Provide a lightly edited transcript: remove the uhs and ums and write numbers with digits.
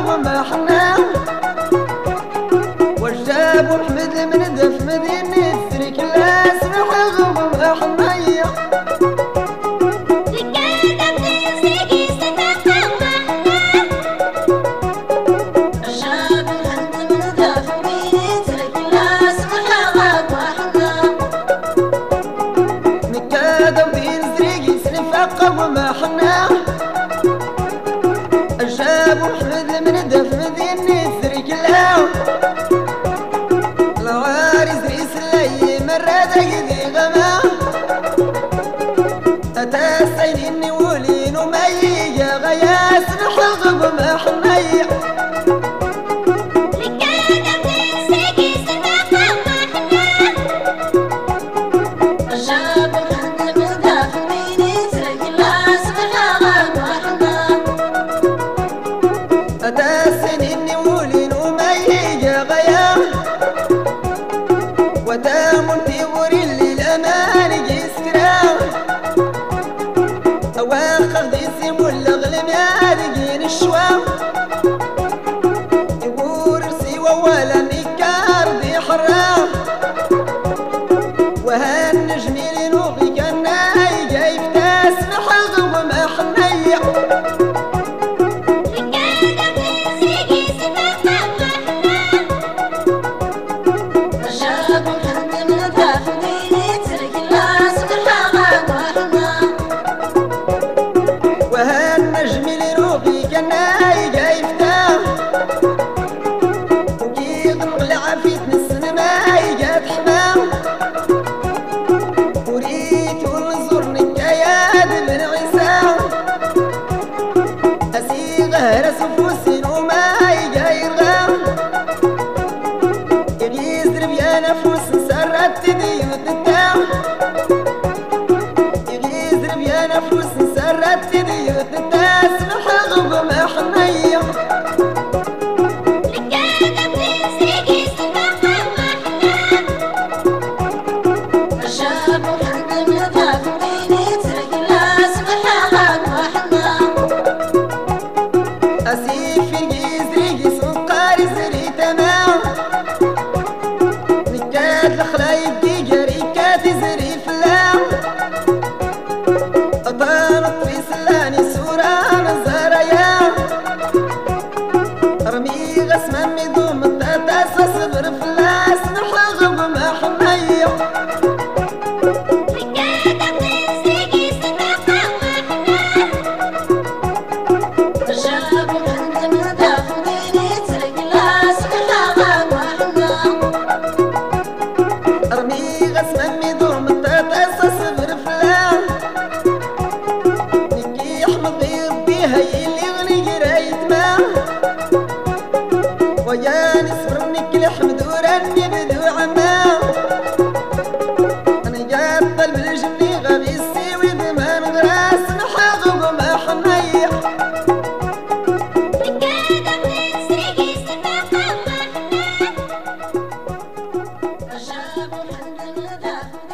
وما حنا وجابوا حمد من دف مدينة سرك لا سمح وما حنايا وما حنا جابوا حمد من دف مدينة سرك لا العارس ريس اللي مرة دقدي غما أتا سيني ولين وما يجا غياس نحق وما حنايا وتامن في وري للأمان جسكرا أواخر ديسي ملغلم يا دقين الشوام يقول رسيوة ولا نكار دي حرام وهالنجمي لنوغي كان جايب تاسمح وما حنيا رسو فوسين وما يجاير غام يغيزرب يا نفوس سرت ديوت التام يغيزرب يا نفوس سرت ديوت التاس محغب ما حنيا أسيف الجيزري سكر زري تمام نكات الخلايق جري كات زري فلام أطارت في سلاني سورة نزاريا رمي غسمة مدوم التاتاس صبر فلاس نحغب ما حنيا ويا نسرنك الحمد ورني بدو عمام انا جاب قلب الجني غبي السيوي ذمان غراس نحاغب وما حنيا جابوا حمد من